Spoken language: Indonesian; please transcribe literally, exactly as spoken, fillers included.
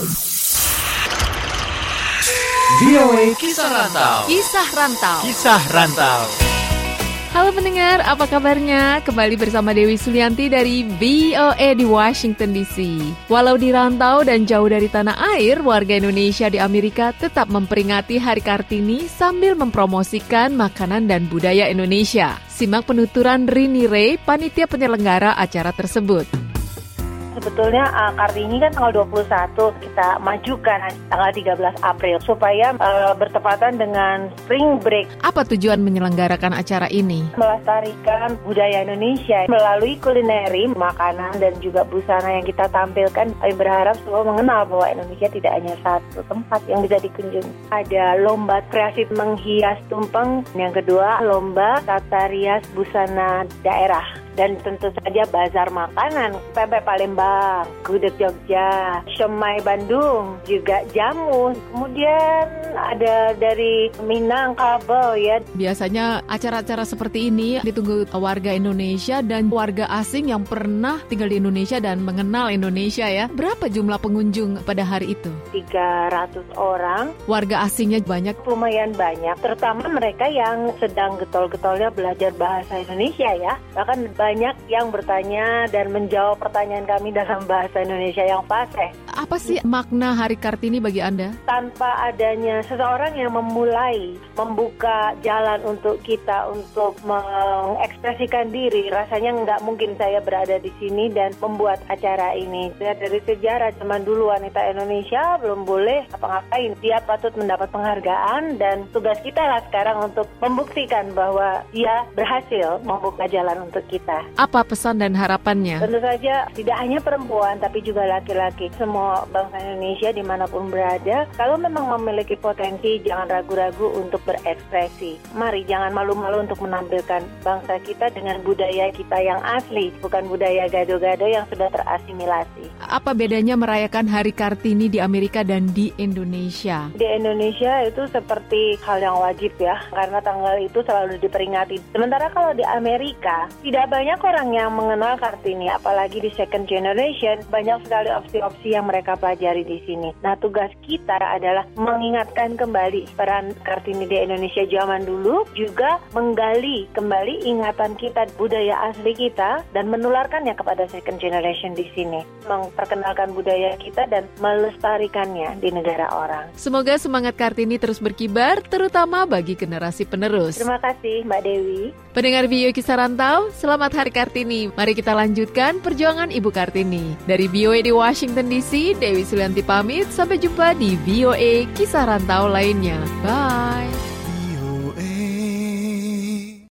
V O A Kisah Rantau. Kisah Rantau. Kisah Rantau. Halo pendengar, apa kabarnya? Kembali bersama Dewi Sulianti dari V O A di Washington D C. Walau di rantau dan jauh dari tanah air, warga Indonesia di Amerika tetap memperingati Hari Kartini sambil mempromosikan makanan dan budaya Indonesia. Simak penuturan Rini Ray, panitia penyelenggara acara tersebut. Sebetulnya uh, Kartini kan tanggal dua puluh satu, kita majukan tanggal tiga belas April supaya uh, bertepatan dengan Spring Break. Apa tujuan menyelenggarakan acara ini? Melestarikan budaya Indonesia melalui kulineri, makanan dan juga busana yang kita tampilkan. Kami berharap semua mengenal bahwa Indonesia tidak hanya satu tempat yang bisa dikunjungi. Ada lomba kreasi menghias tumpeng, yang kedua lomba tata rias busana daerah. Dan tentu saja bazar makanan, pempek Palembang, gudeg Jogja, siomay Bandung, juga jamu. Kemudian ada dari Minangkabau ya. Biasanya acara-acara seperti ini ditunggu warga Indonesia dan warga asing yang pernah tinggal di Indonesia dan mengenal Indonesia ya. Berapa jumlah pengunjung pada hari itu? tiga ratus orang. Warga asingnya banyak? Lumayan banyak, terutama mereka yang sedang getol-getolnya belajar bahasa Indonesia ya. Bahkan banyak yang bertanya dan menjawab pertanyaan kami dalam bahasa Indonesia yang fasih. Apa sih makna Hari Kartini bagi Anda? Tanpa adanya seseorang yang memulai, membuka jalan untuk kita untuk mengekspresikan diri, rasanya nggak mungkin saya berada di sini dan membuat acara ini. Lihat dari sejarah, zaman dulu wanita Indonesia belum boleh apa-ngapain. Dia patut mendapat penghargaan dan tugas kita lah sekarang untuk membuktikan bahwa dia berhasil membuka jalan untuk kita. Apa pesan dan harapannya? Tentu saja tidak hanya perempuan tapi juga laki-laki. Semua bangsa Indonesia dimanapun berada, kalau memang memiliki potensi jangan ragu-ragu untuk berekspresi. Mari jangan malu-malu untuk menampilkan bangsa kita dengan budaya kita yang asli, bukan budaya gado-gado yang sudah terasimilasi. Apa bedanya merayakan Hari Kartini di Amerika dan di Indonesia? Di Indonesia itu seperti hal yang wajib ya, karena tanggal itu selalu diperingati. Sementara kalau di Amerika tidak banyak orang yang mengenal Kartini, apalagi di second generation, banyak sekali opsi-opsi yang mereka pelajari di sini. Nah, tugas kita adalah mengingatkan kembali peran Kartini di Indonesia zaman dulu, juga menggali kembali ingatan kita, budaya asli kita, dan menularkannya kepada second generation di sini. Memperkenalkan budaya kita dan melestarikannya di negara orang. Semoga semangat Kartini terus berkibar, terutama bagi generasi penerus. Terima kasih, Mbak Dewi. Pendengar V O A Kisah Rantau, selamat Hari Kartini. Mari kita lanjutkan perjuangan Ibu Kartini. Dari V O A di Washington D C, Dewi Sulianti pamit. Sampai jumpa di V O A Kisah Rantau lainnya. Bye.